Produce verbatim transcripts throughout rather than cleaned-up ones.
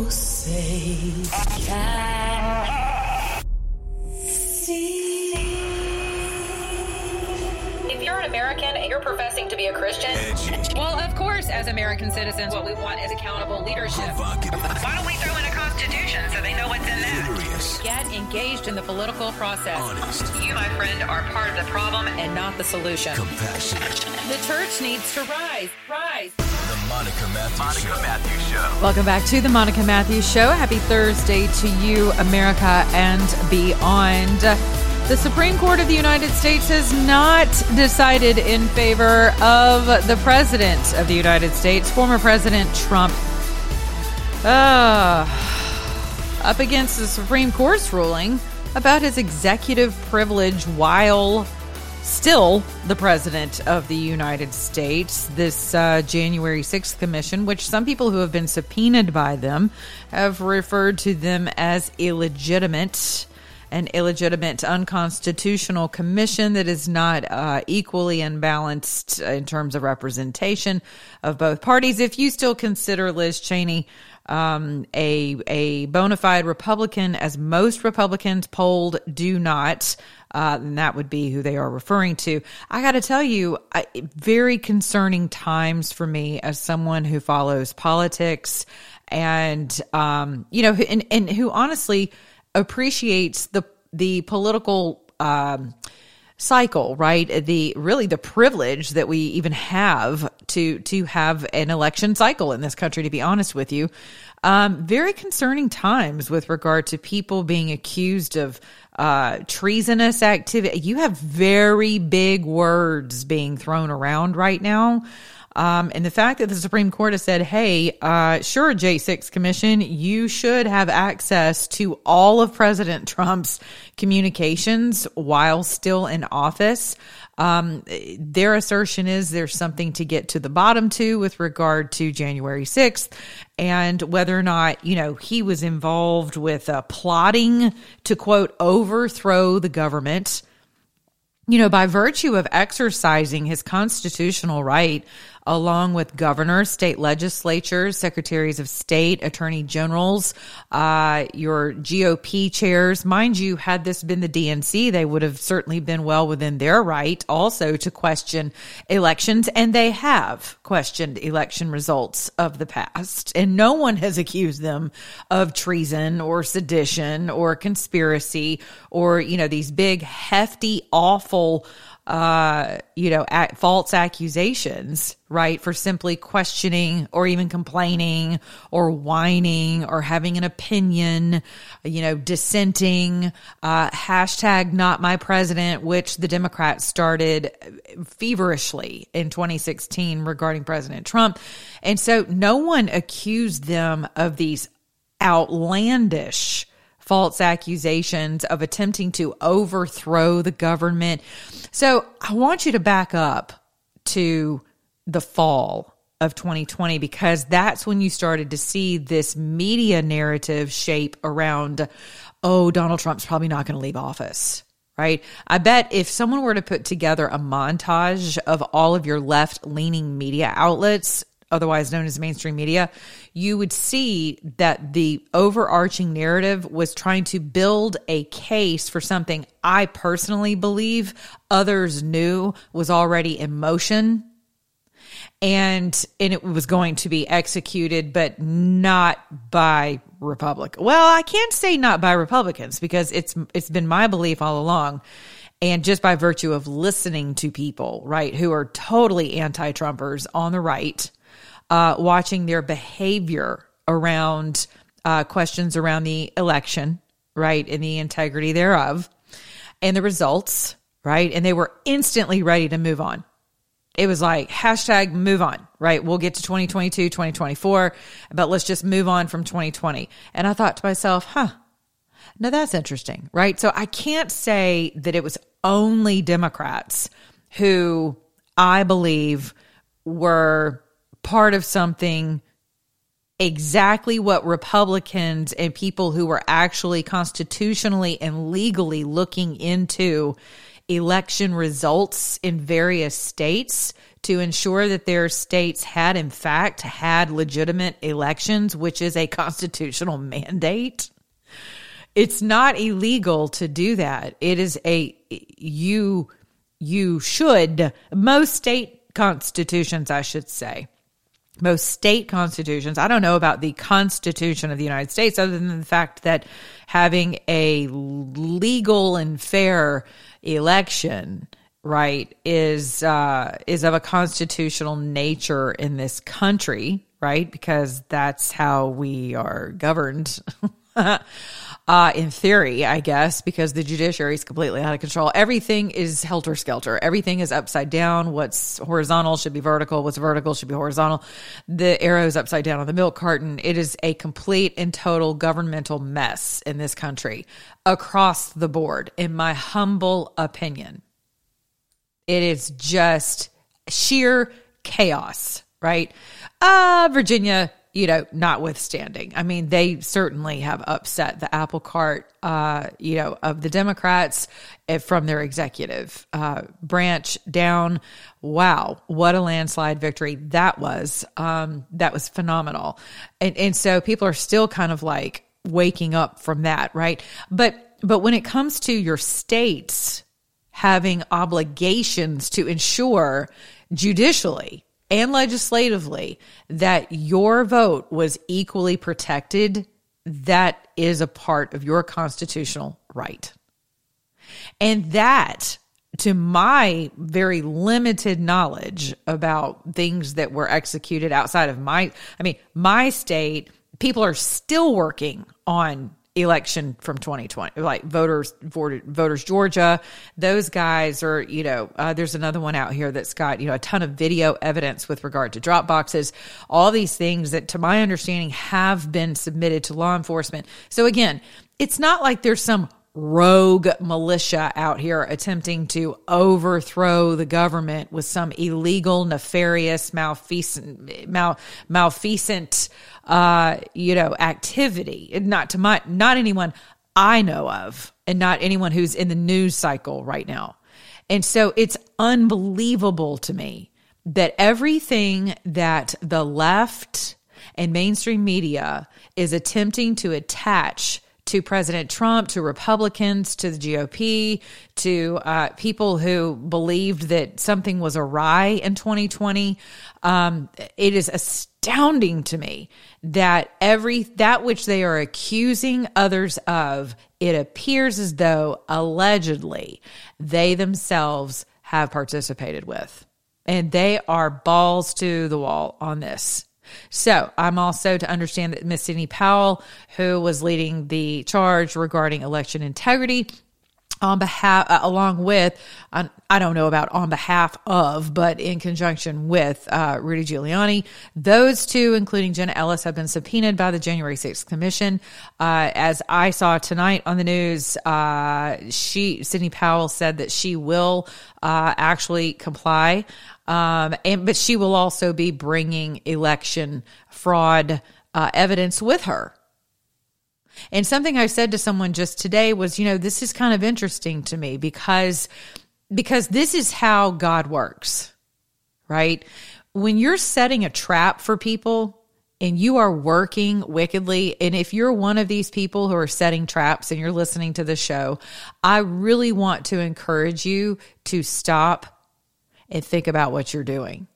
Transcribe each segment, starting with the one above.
say I see. If you're an American and you're professing to be a Christian, well, of course, as American citizens, what we want is accountable leadership. Why don't we throw in a constitution so they know what's in that? Get engaged in the political process. Honest. You, my friend, are part of the problem and not the solution. Compassionate. The church needs to rise. Rise. The Monica Matthews Monica Show. Matthews Show. Welcome back to the Monica Matthews Show. Happy Thursday to you, America and beyond. The Supreme Court of the United States has not decided in favor of the President of the United States, former President Trump. Uh, up against the Supreme Court's ruling about his executive privilege while still the President of the United States. This uh, January sixth commission, which some people who have been subpoenaed by them have referred to them as illegitimate, an illegitimate unconstitutional commission that is not uh, equally unbalanced in terms of representation of both parties. If you still consider Liz Cheney um, a, a bona fide Republican, as most Republicans polled do not, Uh, and that would be who they are referring to. I got to tell you, I, very concerning times for me as someone who follows politics and, um, you know, and, and who honestly appreciates the the political um, cycle, right? The really the privilege that we even have to to have an election cycle in this country, to be honest with you. Um, very concerning times with regard to people being accused of uh, treasonous activity. You have very big words being thrown around right now. Um, and the fact that the Supreme Court has said, hey, uh, sure, J six Commission, you should have access to all of President Trump's communications while still in office. Um, their assertion is there's something to get to the bottom to with regard to January sixth and whether or not, you know, he was involved with uh, plotting to, quote, overthrow the government. You know, by virtue of exercising his constitutional right, along with governors, state legislatures, secretaries of state, attorney generals, uh, your G O P chairs. Mind you, had this been the D N C, they would have certainly been well within their right also to question elections, and they have questioned election results of the past. And no one has accused them of treason or sedition or conspiracy or, you know, these big, hefty, awful Uh, you know, at false accusations, right, for simply questioning or even complaining or whining or having an opinion, you know, dissenting, uh, hashtag not my president, which the Democrats started feverishly in twenty sixteen regarding President Trump. And so no one accused them of these outlandish false accusations of attempting to overthrow the government. So I want you to back up to the fall of twenty twenty, because that's when you started to see this media narrative shape around, oh, Donald Trump's probably not going to leave office, right? I bet if someone were to put together a montage of all of your left-leaning media outlets, otherwise known as mainstream media, you would see that the overarching narrative was trying to build a case for something I personally believe others knew was already in motion, and and it was going to be executed, but not by Republicans. Well, I can't say not by Republicans, because it's it's been my belief all along, and just by virtue of listening to people, right, who are totally anti-Trumpers on the right, Uh, watching their behavior around uh, questions around the election, right, and the integrity thereof, and the results, right, and they were instantly ready to move on. It was like, hashtag move on, right? We'll get to twenty twenty-two, twenty twenty-four, but let's just move on from twenty twenty. And I thought to myself, huh, now that's interesting, right? So I can't say that it was only Democrats who I believe were part of something exactly what Republicans and people who were actually constitutionally and legally looking into election results in various states to ensure that their states had, in fact, had legitimate elections, which is a constitutional mandate. It's not illegal to do that. It is a, you, you should, most state constitutions, I should say, most state constitutions, I don't know about the Constitution of the United States, other than the fact that having a legal and fair election, right, is uh, is of a constitutional nature in this country, right, because that's how we are governed. Uh, in theory, I guess, because the judiciary is completely out of control. Everything is helter-skelter. Everything is upside down. What's horizontal should be vertical. What's vertical should be horizontal. The arrow's upside down on the milk carton. It is a complete and total governmental mess in this country across the board, in my humble opinion. It is just sheer chaos, right? Uh, Virginia, you know, notwithstanding. I mean, they certainly have upset the apple cart, uh, you know, of the Democrats from their executive uh, branch down. Wow, what a landslide victory that was. Um, that was phenomenal. And, and so people are still kind of like waking up from that, right? But but when it comes to your states having obligations to ensure judicially and legislatively that your vote was equally protected, that is a part of your constitutional right. And that, to my very limited knowledge about things that were executed outside of my, I mean, my state, people are still working on election from twenty twenty, like voters, voters Georgia, those guys are, you know, uh, there's another one out here that's got, you know, a ton of video evidence with regard to drop boxes, all these things that, to my understanding, have been submitted to law enforcement. So again, it's not like there's some rogue militia out here attempting to overthrow the government with some illegal, nefarious, malfeasant, mal, malfeasant, uh, you know, activity. Not to my, not anyone I know of, and not anyone who's in the news cycle right now. And so it's unbelievable to me that everything that the left and mainstream media is attempting to attach to President Trump, to Republicans, to the G O P, to uh, people who believed that something was awry in twenty twenty. Um, it is astounding to me that every that which they are accusing others of, it appears as though allegedly they themselves have participated with. And they are balls to the wall on this. So I'm also to understand that Miss Sidney Powell, who was leading the charge regarding election integrity, on behalf, uh, along with, uh, I don't know about on behalf of, but in conjunction with uh, Rudy Giuliani, those two, including Jenna Ellis, have been subpoenaed by the January sixth Commission. Uh, as I saw tonight on the news, uh, she, Sidney Powell, said that she will uh, actually comply. Um, and, but she will also be bringing election fraud uh, evidence with her. And something I said to someone just today was, you know, this is kind of interesting to me because, because this is how God works, right? When you're setting a trap for people and you are working wickedly, and if you're one of these people who are setting traps and you're listening to the show, I really want to encourage you to stop and think about what you're doing.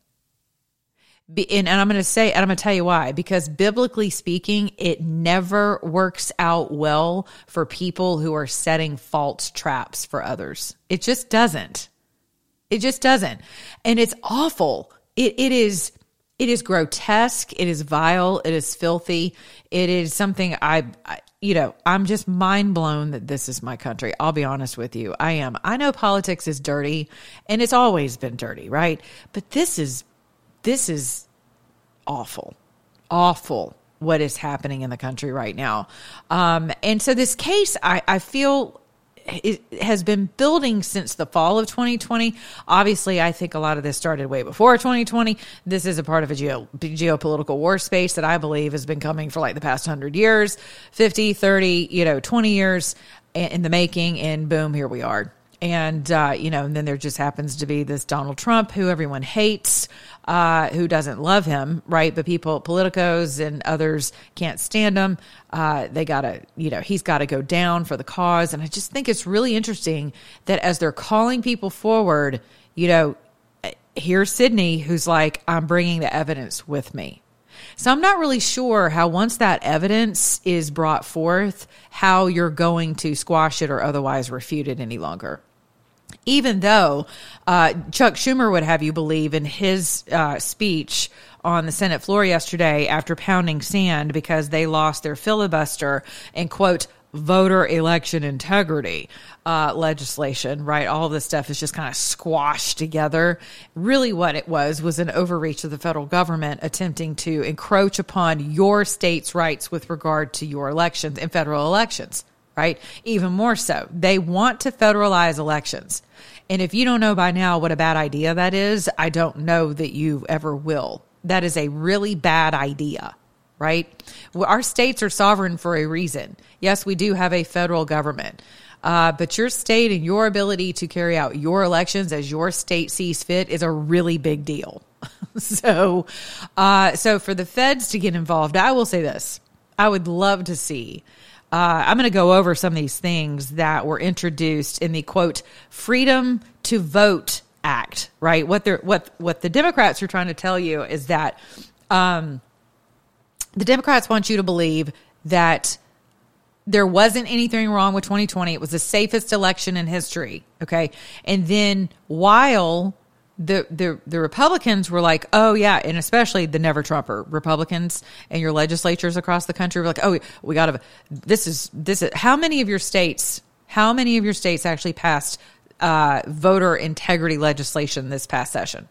Be, and, and I'm going to say, and I'm going to tell you why, because biblically speaking, it never works out well for people who are setting false traps for others. It just doesn't. It just doesn't. And it's awful. It, it is, it is grotesque. It is vile. It is filthy. It is something I, I you know, I'm just mind blown that this is my country. I'll be honest with you. I am. I know politics is dirty and it's always been dirty, right? But this is, this is awful, awful what is happening in the country right now. Um, and so this case, I, I feel it has been building since the fall of twenty twenty. Obviously, I think a lot of this started way before twenty twenty. This is a part of a geo, geopolitical war space that I believe has been coming for like the past one hundred years, fifty, thirty, you know, twenty years in the making, and boom, here we are. And, uh, you know, and then there just happens to be this Donald Trump who everyone hates, uh, who doesn't love him, right? But people, politicos and others can't stand him. Uh, they gotta, you know, he's got to go down for the cause. And I just think it's really interesting that as they're calling people forward, you know, here's Sidney, who's like, I'm bringing the evidence with me. So I'm not really sure how once that evidence is brought forth, how you're going to squash it or otherwise refute it any longer. Even though uh, Chuck Schumer would have you believe in his uh, speech on the Senate floor yesterday after pounding sand because they lost their filibuster and, quote, voter election integrity uh, legislation, right? All of this stuff is just kind of squashed together. Really what it was was an overreach of the federal government attempting to encroach upon your state's rights with regard to your elections and federal elections, right? Even more so. They want to federalize elections. And if you don't know by now what a bad idea that is, I don't know that you ever will. That is a really bad idea. Right? Well, our states are sovereign for a reason. Yes, we do have a federal government, uh, but your state and your ability to carry out your elections as your state sees fit is a really big deal. so, uh, so for the feds to get involved, I will say this. I would love to see. Uh, I'm going to go over some of these things that were introduced in the, quote, Freedom to Vote Act, right? What they're, what, what the Democrats are trying to tell you is that, um, the Democrats want you to believe that there wasn't anything wrong with twenty twenty. It was the safest election in history. Okay. And then while the, the, the Republicans were like, oh yeah. And especially the never Trumper Republicans and your legislatures across the country were like, oh, we got to, this is, this is, how many of your states, how many of your states actually passed uh, voter integrity legislation this past session?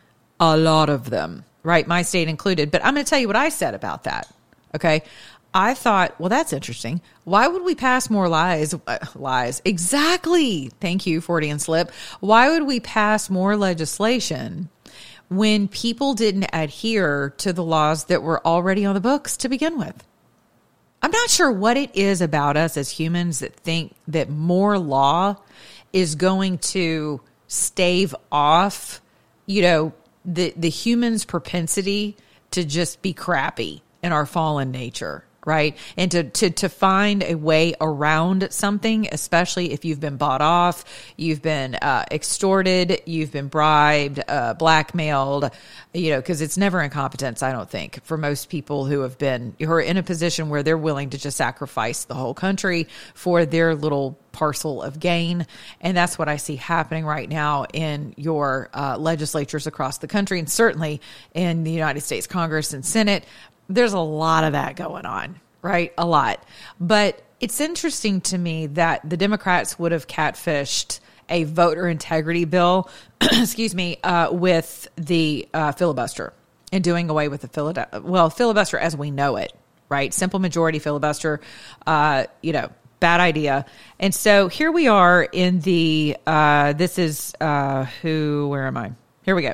A lot of them. Right, my state included. But I'm going to tell you what I said about that. Okay, I thought, well, that's interesting. Why would we pass more lies? Uh, lies, exactly. Thank you, Freudian slip. Why would we pass more legislation when people didn't adhere to the laws that were already on the books to begin with? I'm not sure what it is about us as humans that think that more law is going to stave off, you know, the, the human's propensity to just be crappy in our fallen nature, right? And to, to, to find a way around something, especially if you've been bought off, you've been uh, extorted, you've been bribed, uh, blackmailed, you know, because it's never incompetence, I don't think, for most people who have been, who are in a position where they're willing to just sacrifice the whole country for their little parcel of gain. And that's what I see happening right now in your uh, legislatures across the country, and certainly in the United States Congress and Senate. There's a lot of that going on, right? A lot. But it's interesting to me that the Democrats would have catfished a voter integrity bill, excuse me, uh, with the uh, filibuster and doing away with the filibuster. Well, filibuster as we know it, right? Simple majority filibuster, uh, you know, bad idea. And so here we are in the, uh, this is uh, who, where am I? Here we go.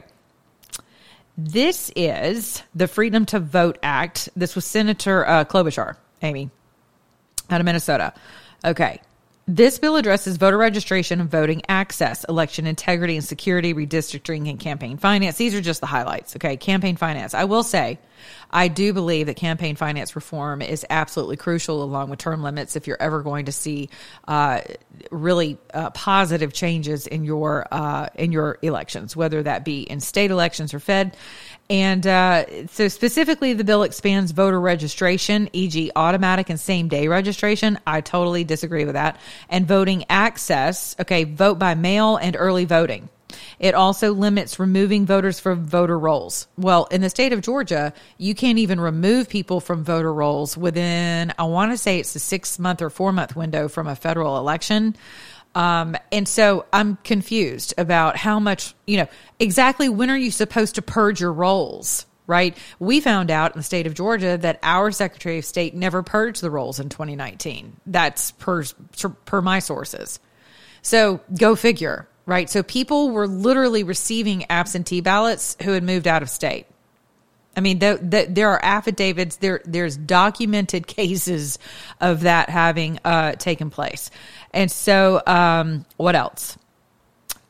This is the Freedom to Vote Act. This was Senator uh, Klobuchar, Amy, out of Minnesota. Okay. This bill addresses voter registration and voting access, election integrity and security, redistricting, and campaign finance. These are just the highlights. Okay. Campaign finance. I will say, I do believe that campaign finance reform is absolutely crucial, along with term limits, if you're ever going to see uh, really uh, positive changes in your uh, in your elections, whether that be in state elections or Fed. And uh, so specifically, the bill expands voter registration, for example automatic and same-day registration. I totally disagree with that. And voting access, okay, vote by mail and early voting. It also limits removing voters from voter rolls. Well, in the state of Georgia, you can't even remove people from voter rolls within, I want to say it's a six-month or four-month window from a federal election. Um, and so I'm confused about how much, you know, exactly when are you supposed to purge your rolls, right? We found out in the state of Georgia that our Secretary of State never purged the rolls in twenty nineteen. That's per, per my sources. So go figure, right? So people were literally receiving absentee ballots who had moved out of state. I mean, the, the, there are affidavits, there, there's documented cases of that having uh, taken place. And so um, what else?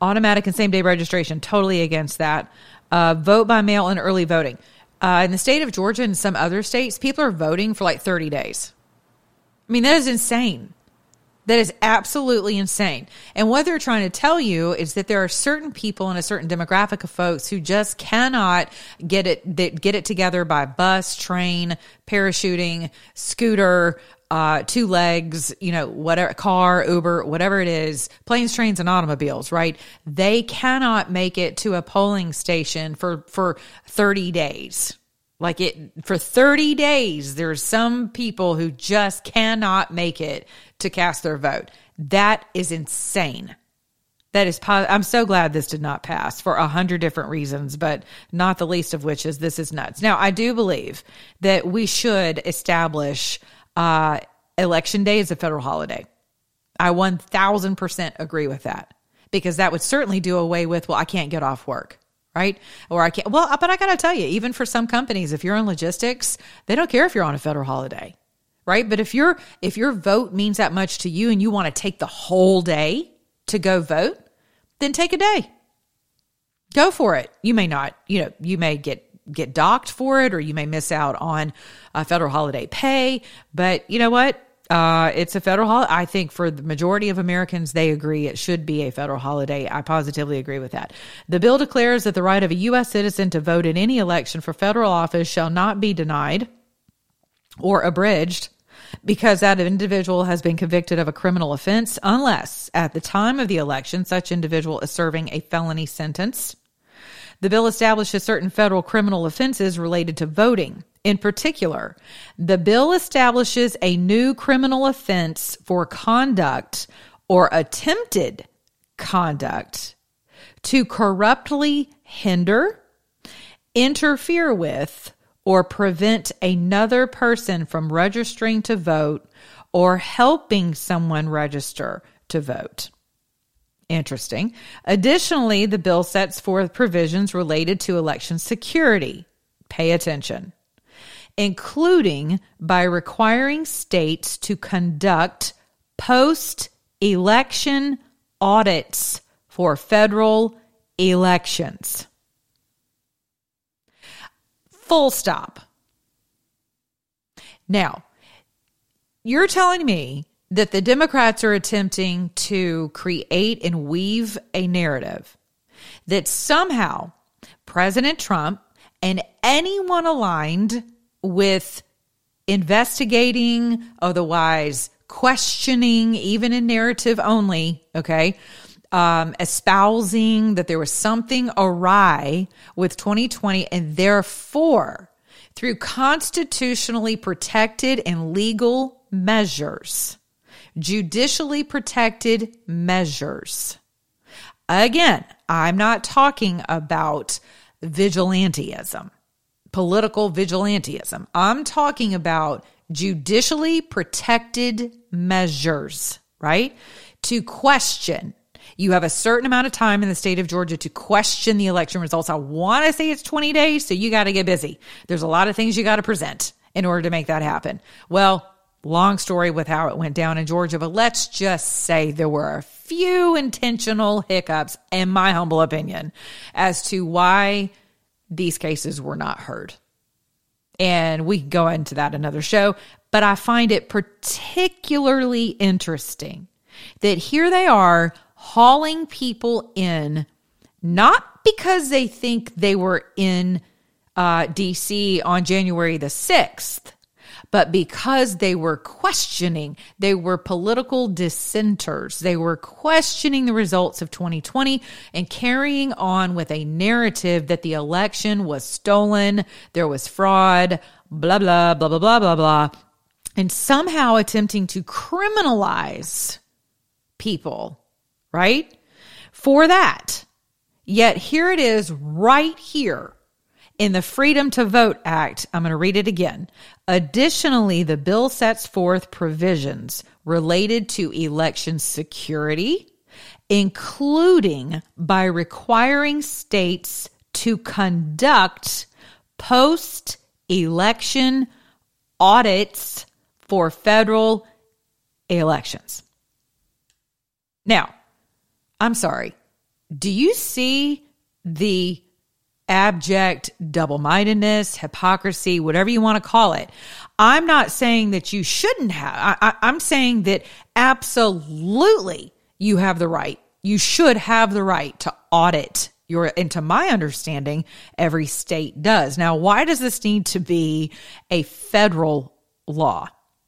automatic and same-day registration, totally against that. Uh, vote by mail and early voting. Uh, in the state of Georgia and some other states, people are voting for like thirty days. I mean, that is insane. That is absolutely insane. And what they're trying to tell you is that there are certain people in a certain demographic of folks who just cannot get it that get it together by bus, train, parachuting, scooter, uh, two legs, you know, whatever, car, Uber, whatever it is, planes, trains, and automobiles, right? They cannot make it to a polling station for, for thirty days. Like it for thirty days, there's some people who just cannot make it to cast their vote. That is insane. That is, I'm so glad this did not pass for a hundred different reasons, but not the least of which is this is nuts. Now, I do believe that we should establish uh, Election Day as a federal holiday. I one thousand percent agree with that, because that would certainly do away with, well, I can't get off work. Right? Or I can't, well, but I got to tell you, even for some companies, if you're in logistics, they don't care if you're on a federal holiday, right? But if you're, if your vote means that much to you and you want to take the whole day to go vote, then take a day. Go for it. You may not, you know, you may get, get docked for it, or you may miss out on a federal holiday pay, but you know what? Uh, it's a federal holiday. I think for the majority of Americans, they agree it should be a federal holiday. I positively agree with that. The bill declares that the right of a U S citizen to vote in any election for federal office shall not be denied or abridged because that individual has been convicted of a criminal offense, unless at the time of the election, such individual is serving a felony sentence. The bill establishes certain federal criminal offenses related to voting. In particular, the bill establishes a new criminal offense for conduct or attempted conduct to corruptly hinder, interfere with, or prevent another person from registering to vote or helping someone register to vote. Interesting. Additionally, the bill sets forth provisions related to election security. Pay attention. Including by requiring states to conduct post-election audits for federal elections. Full stop. Now, you're telling me that the Democrats are attempting to create and weave a narrative that somehow President Trump and anyone aligned with investigating, otherwise questioning, even in narrative only, okay, um, espousing that there was something awry with twenty twenty, and therefore, through constitutionally protected and legal measures, judicially protected measures. Again, I'm not talking about vigilantism. Political vigilantism. I'm talking about judicially protected measures, right? To question. You have a certain amount of time in the state of Georgia to question the election results. I want to say it's twenty days, so you got to get busy. There's a lot of things you got to present in order to make that happen. Well, long story with how it went down in Georgia, but let's just say there were a few intentional hiccups, in my humble opinion, as to why these cases were not heard. And we can go into that another show, but I find it particularly interesting that here they are hauling people in, not because they think they were in uh, D C on January the sixth, but because they were questioning, they were political dissenters. They were questioning the results of twenty twenty and carrying on with a narrative that the election was stolen, there was fraud, blah, blah, blah, blah, blah, blah, blah, and somehow attempting to criminalize people, right, for that. Yet here it is right here in the Freedom to Vote Act. I'm going to read it again. Additionally, the bill sets forth provisions related to election security, including by requiring states to conduct post-election audits for federal elections. Now, I'm sorry. Do you see the abject double-mindedness, hypocrisy, whatever you want to call it? I'm not saying that you shouldn't have. I, I, I'm saying that absolutely you have the right. You should have the right to audit your, and to my understanding, every state does. Now, why does this need to be a federal law?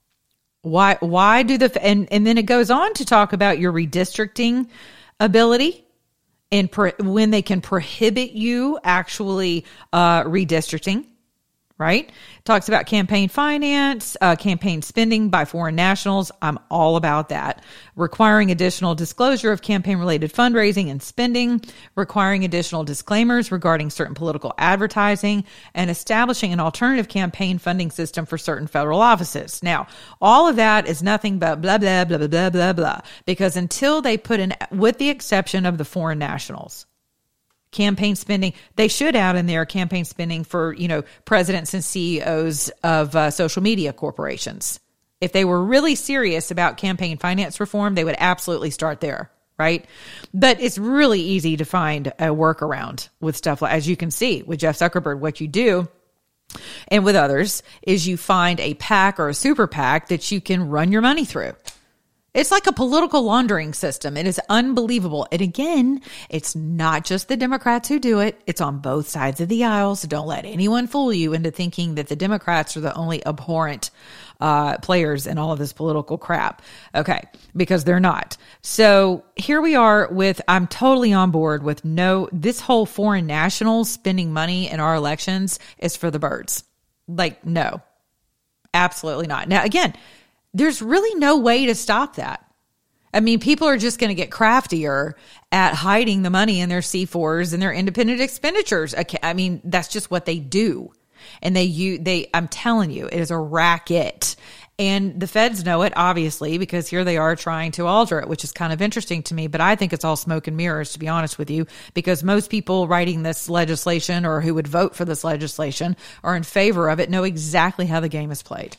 Why, why do the, and, and then it goes on to talk about your redistricting ability. And pro, when they can prohibit you actually uh, redistricting, right? Talks about campaign finance, uh, campaign spending by foreign nationals. I'm all about that. Requiring additional disclosure of campaign-related fundraising and spending, requiring additional disclaimers regarding certain political advertising, and establishing an alternative campaign funding system for certain federal offices. Now, all of that is nothing but blah, blah, blah, blah, blah, blah, blah, because until they put in, with the exception of the foreign nationals, campaign spending, they should add in there campaign spending for, you know, presidents and C E Os of uh, social media corporations. If they were really serious about campaign finance reform, they would absolutely start there, right? But it's really easy to find a workaround with stuff like, as you can see with Jeff Zuckerberg, what you do and with others is you find a PAC or a super PAC that you can run your money through. It's like a political laundering system. It is unbelievable. And again, it's not just the Democrats who do it. It's on both sides of the aisle. So don't let anyone fool you into thinking that the Democrats are the only abhorrent uh, players in all of this political crap. Okay, because they're not. So here we are with, I'm totally on board with no, this whole foreign nationals spending money in our elections is for the birds. Like, no, absolutely not. Now, again, there's really no way to stop that. I mean, people are just going to get craftier at hiding the money in their C fours and their independent expenditures. I mean, that's just what they do. And they, you, they, I'm telling you, it is a racket. And the feds know it, obviously, because here they are trying to alter it, which is kind of interesting to me. But I think it's all smoke and mirrors, to be honest with you, because most people writing this legislation or who would vote for this legislation or in favor of it know exactly how the game is played.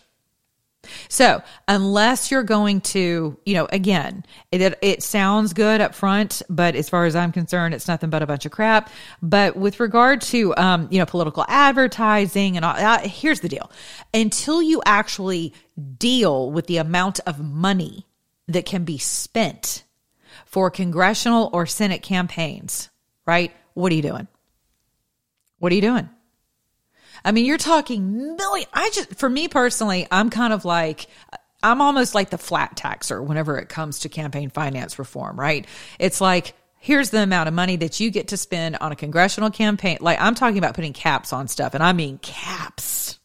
So unless you're going to, you know, again, it, it sounds good up front, but as far as I'm concerned, it's nothing but a bunch of crap. But with regard to, um, you know, political advertising and all, uh, here's the deal. Until you actually deal with the amount of money that can be spent for congressional or Senate campaigns, right? What are you doing? What are you doing? I mean, you're talking million. I just, for me personally, I'm kind of like, I'm almost like the flat taxer whenever it comes to campaign finance reform, right? It's like, here's the amount of money that you get to spend on a congressional campaign. Like, I'm talking about putting caps on stuff, and I mean caps.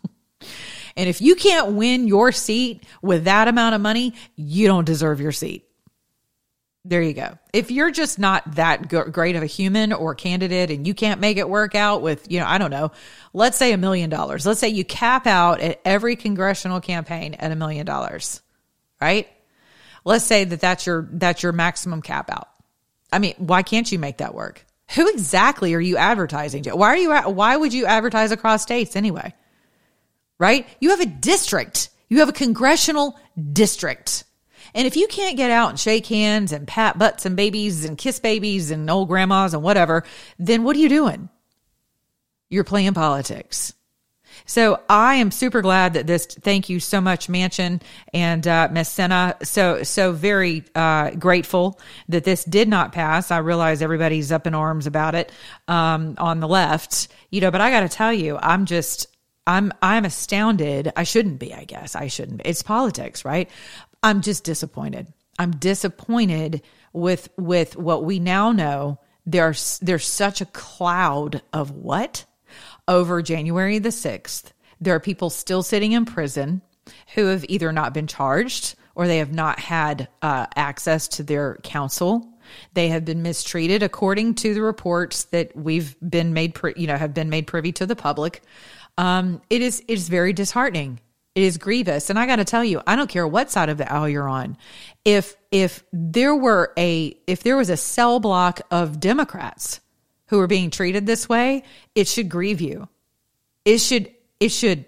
And if you can't win your seat with that amount of money, you don't deserve your seat. There you go. If you're just not that great of a human or candidate and you can't make it work out with, you know, I don't know, let's say a million dollars. Let's say you cap out at every congressional campaign at a million dollars, right? Let's say that that's your, that's your maximum cap out. I mean, why can't you make that work? Who exactly are you advertising to? Why are you, why would you advertise across states anyway? Right? You have a district. You have a congressional district. And if you can't get out and shake hands and pat butts and babies and kiss babies and old grandmas and whatever, then what are you doing? You're playing politics. So I am super glad that this, thank you so much, Manchin and uh, Miss Senna. So, so very uh, grateful that this did not pass. I realize everybody's up in arms about it um, on the left, you know, but I got to tell you, I'm just, I'm, I'm astounded. I shouldn't be, I guess I shouldn't be. It's politics, right? I'm just disappointed. I'm disappointed with with what we now know. There's there's such a cloud of what? Over January the sixth, there are people still sitting in prison who have either not been charged or they have not had uh, access to their counsel. They have been mistreated according to the reports that we've been made, pri- you know, have been made privy to the public. Um, it is it is very disheartening. It is grievous. And I got to tell you, I don't care what side of the aisle you're on. If, if there were a, if there was a cell block of Democrats who are being treated this way, it should grieve you. It should, it should,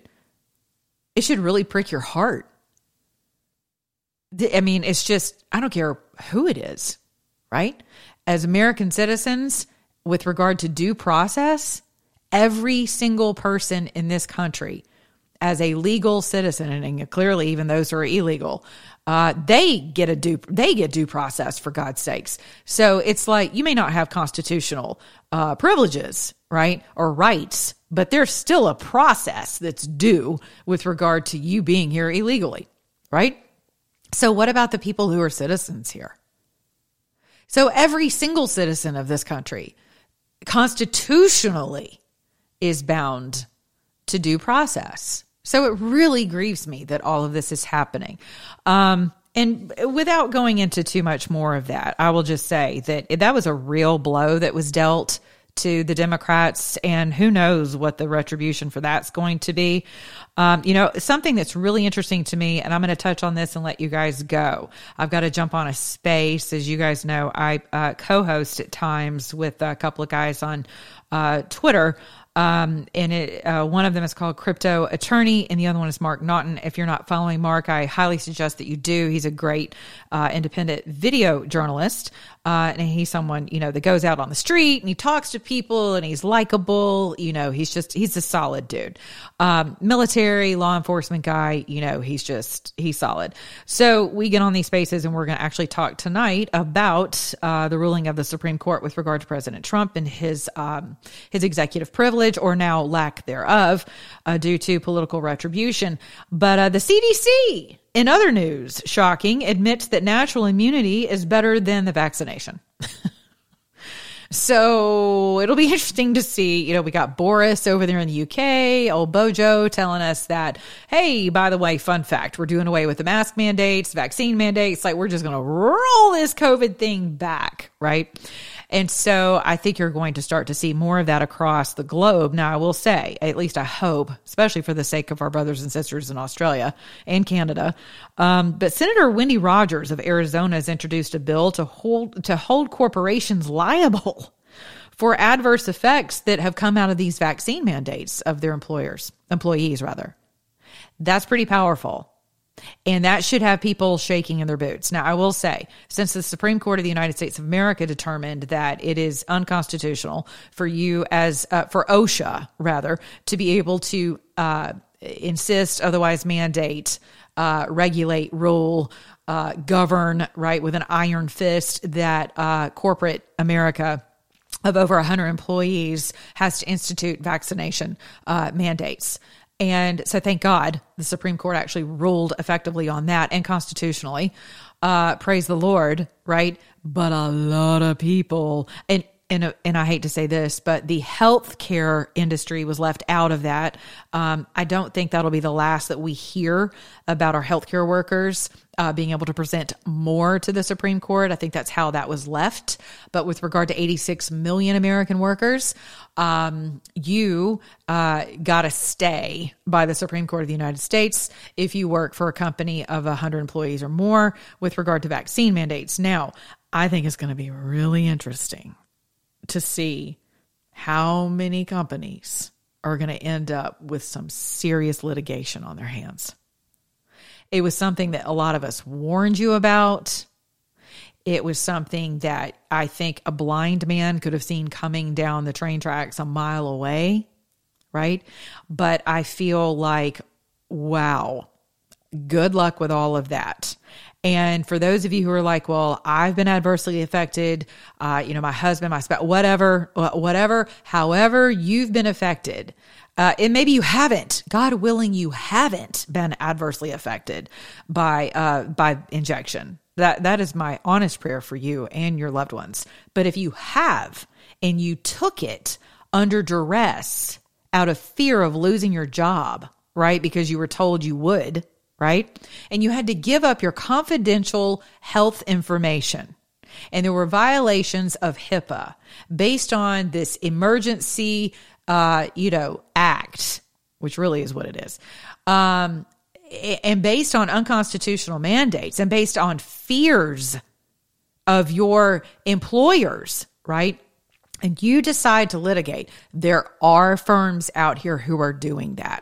it should really prick your heart. I mean, it's just, I don't care who it is, right? as American citizens, with regard to due process, every single person in this country, as a legal citizen, and clearly even those who are illegal, uh, they get a due they get due process, for God's sakes. So it's like, you may not have constitutional uh, privileges, right, or rights, but there's still a process that's due with regard to you being here illegally, right? So what about the people who are citizens here? So every single citizen of this country constitutionally is bound to due process. So it really grieves me that all of this is happening. Um, and without going into too much more of that, I will just say that that was a real blow that was dealt to the Democrats, and who knows what the retribution for that's going to be. Um, you know, something that's really interesting to me, and I'm going to touch on this and let you guys go. I've got to jump on a space. As you guys know, I uh, co-host at times with a couple of guys on uh, Twitter. Um, and it, uh, one of them is called Crypto Attorney, and the other one is Mark Naughton. If you're not following Mark, I highly suggest that you do. He's a great, uh, independent video journalist. Uh, and he's someone, you know, that goes out on the street and he talks to people and he's likable. You know, he's just, he's a solid dude. Um, military, law enforcement guy, you know, he's just, he's solid. So we get on these spaces and we're going to actually talk tonight about, uh, the ruling of the Supreme Court with regard to President Trump and his, um, his executive privilege, or now lack thereof, uh, due to political retribution. But, uh, the C D C, in other news, shocking, admits that natural immunity is better than the vaccination. So it'll be interesting to see. You know, we got Boris over there in the U K, old Bojo, telling us that, hey, by the way, fun fact, we're doing away with the mask mandates, vaccine mandates. Like, we're just going to roll this COVID thing back, right? And so I think you're going to start to see more of that across the globe. Now, I will say, at least I hope, especially for the sake of our brothers and sisters in Australia and Canada. Um, but Senator Wendy Rogers of Arizona has introduced a bill to hold to hold corporations liable for adverse effects that have come out of these vaccine mandates of their employers, employees rather. That's pretty powerful. And that should have people shaking in their boots. Now, I will say, since the Supreme Court of the United States of America determined that it is unconstitutional for you as, uh, for OSHA, rather, to be able to uh, insist, otherwise mandate, uh, regulate, rule, uh, govern, right, with an iron fist that uh, corporate America of over one hundred employees has to institute vaccination uh, mandates. And so thank God the Supreme Court actually ruled effectively on that and constitutionally. Uh, praise the Lord, right? But a lot of people, and and and I hate to say this, but the healthcare industry was left out of that. Um, I don't think that'll be the last that we hear about our healthcare workers uh, being able to present more to the Supreme Court. I think that's how that was left. But with regard to eighty-six million American workers, um, you uh, got to stay by the Supreme Court of the United States if you work for a company of one hundred employees or more with regard to vaccine mandates. Now, I think it's going to be really interesting to see how many companies are going to end up with some serious litigation on their hands. It was something that a lot of us warned you about. It was something that I think a blind man could have seen coming down the train tracks a mile away, right? But I feel like, wow, good luck with all of that. And for those of you who are like, well, I've been adversely affected, uh, you know, my husband, my spouse, whatever, whatever, however you've been affected, uh, and maybe you haven't, God willing, you haven't been adversely affected by, uh, by injection. That, that is my honest prayer for you and your loved ones. But if you have, and you took it under duress out of fear of losing your job, right? Because you were told you would, right? And you had to give up your confidential health information. And there were violations of HIPAA based on this emergency, uh, you know, act, which really is what it is. Um, and based on unconstitutional mandates and based on fears of your employers, right? And you decide to litigate. There are firms out here who are doing that.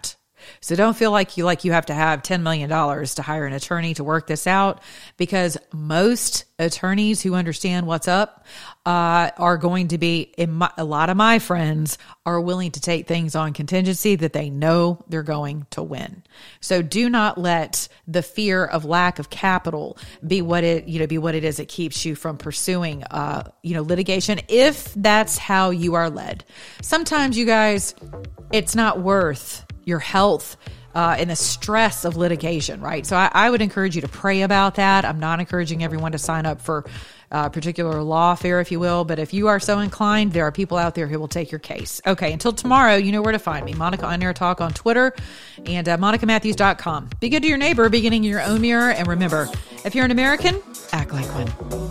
So don't feel like you like you have to have ten million dollars to hire an attorney to work this out, because most attorneys who understand what's up uh, are going to be, in my, a lot of my friends are willing to take things on contingency that they know they're going to win. So do not let the fear of lack of capital be what it, you know, be what it is that keeps you from pursuing, uh, you know, litigation, if that's how you are led. Sometimes, you guys, it's not worth your health Uh, and the stress of litigation, right? So I, I would encourage you to pray about that. I'm not encouraging everyone to sign up for a particular lawfare, if you will. But if you are so inclined, there are people out there who will take your case. Okay, until tomorrow, you know where to find me. Monica On Air Talk on Twitter and uh, monica matthews dot com. Be good to your neighbor, be getting your own mirror. And remember, if you're an American, act like one.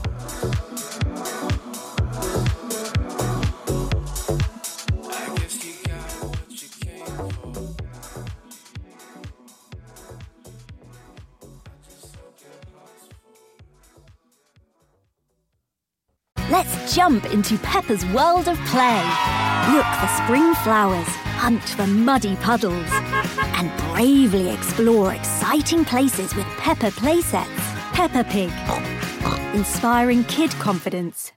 Let's jump into Peppa's world of play. Look for spring flowers, hunt for muddy puddles, and bravely explore exciting places with Peppa playsets. Peppa Pig, inspiring kid confidence.